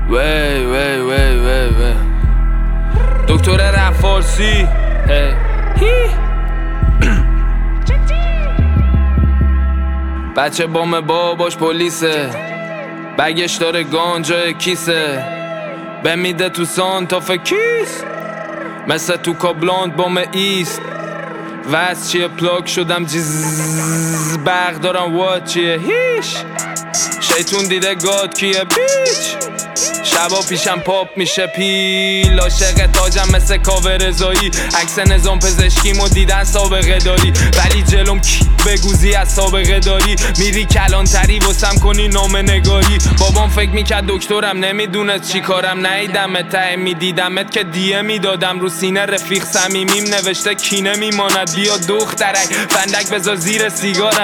وی وی وی وی وی دکتر رپ فارسی بچه بام باباش پلیسه، بگش داره گانجای کیسه، بمیده تو سانتافه کیس، مثل تو کابلاند بام ایست. وز چیه پلاک شدم جزززز، برق دارم وات چیه هیش، شیطون دیده گاد کیه بیچ، شبا پیشم پاپ میشه پیل، عاشق تاجم مثل کاوه رضایی، عکس نظام پزشکیمو دیدن سابقه داری، ولی جلوم کی بگوزی از سابقه داری، میری کلانتری واسم کنی نامه نگاری. بابام فکر میکرد دکترم نمیدونست چی کارم، نیدمت ته میدیدمت که دیه میدادم، رو سینه رفیق صمیمیم نوشته کینه میماند، بیا دخترک فندک بذار زیر سیگارم.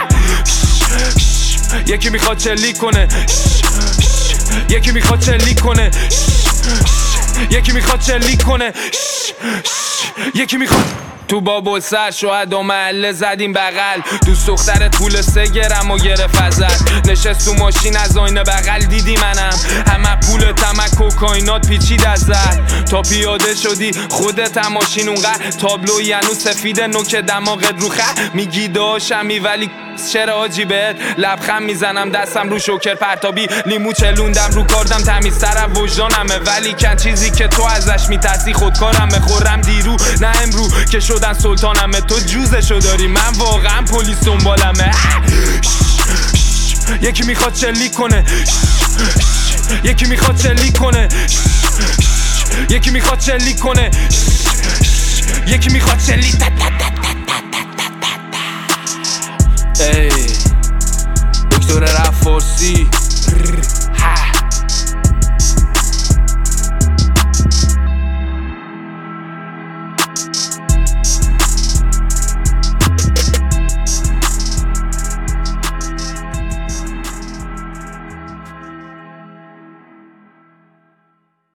یکی میخواد چلی کنه، یکی میخواد چلی کنه، یکی میخواد چلی کنه، یکی میخواد. تو بابل سر شاید و محله زدیم بغل، دوست دخترت پول 3 گرم و گرفت ازت، نشست تو ماشین از آینه بغل دیدی منم، همه پول تمک کوکائینات پیچید ازت، تا پیاده شدی خودت هم ماشین اونقدر تابلوی هنوز سفید نوک دماغت رو خط، میگی داشمی ولی چرا آجی بهت لبخند میزنم، دستم رو شوکر پرتابی لیمو چلوندم رو کاردم، تمیزتر از وجدانمه ولی کن چیزی که تو ازش میترسی خودکارمه، خورم دیرو نه امرو که شدن سلطانمه، تو جوزشو داری من واقعا پلیس دنبالمه. یکی میخواد چلی کنه، یکی میخواد چلی کنه، یکی میخواد چلی کنه، یکی میخواد چلی. ای دکتر رپ فارسی